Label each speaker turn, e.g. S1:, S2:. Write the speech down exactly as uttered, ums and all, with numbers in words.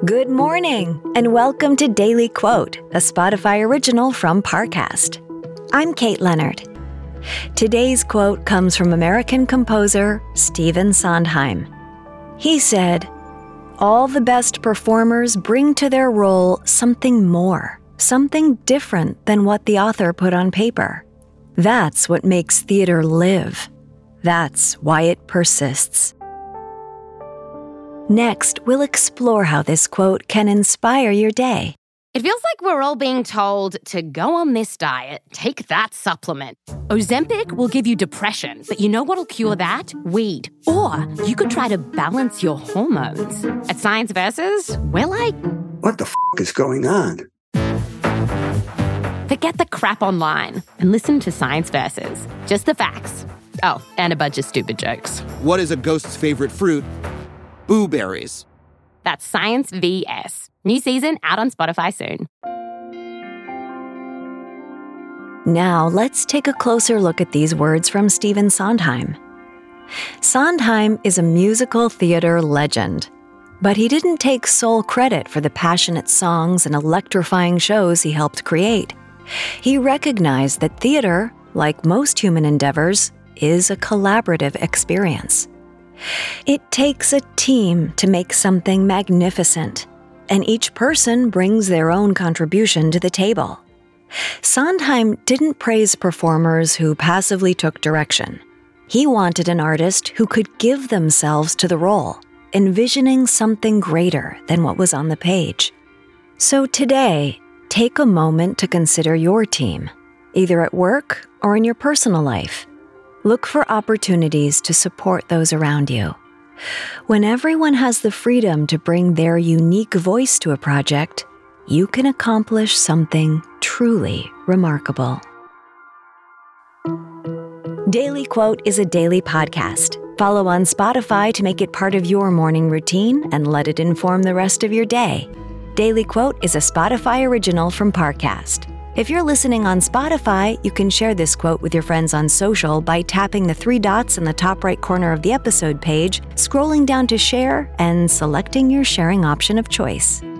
S1: Good morning, and welcome to Daily Quote, a Spotify original from Parcast. I'm Kate Leonard. Today's quote comes from American composer Stephen Sondheim. He said, "All the best performers bring to their role something more, something different than what the author put on paper. That's what makes theater live. That's why it persists." Next, we'll explore how this quote can inspire your day.
S2: It feels like we're all being told to go on this diet, take that supplement. Ozempic will give you depression, but you know what'll cure that? Weed. Or you could try to balance your hormones. At Science Versus, we're like,
S3: what the f*** is going on?
S2: Forget the crap online and listen to Science Versus. Just the facts. Oh, and a bunch of stupid jokes.
S4: What is a ghost's favorite fruit? Blueberries.
S2: That's Science V S. New season out on Spotify soon.
S1: Now, let's take a closer look at these words from Stephen Sondheim. Sondheim is a musical theater legend, but he didn't take sole credit for the passionate songs and electrifying shows he helped create. He recognized that theater, like most human endeavors, is a collaborative experience. It takes a team to make something magnificent, and each person brings their own contribution to the table. Sondheim didn't praise performers who passively took direction. He wanted an artist who could give themselves to the role, envisioning something greater than what was on the page. So today, take a moment to consider your team, either at work or in your personal life. Look for opportunities to support those around you. When everyone has the freedom to bring their unique voice to a project, you can accomplish something truly remarkable. Daily Quote is a daily podcast. Follow on Spotify to make it part of your morning routine and let it inform the rest of your day. Daily Quote is a Spotify original from Parcast. If you're listening on Spotify, you can share this quote with your friends on social by tapping the three dots in the top right corner of the episode page, scrolling down to share, and selecting your sharing option of choice.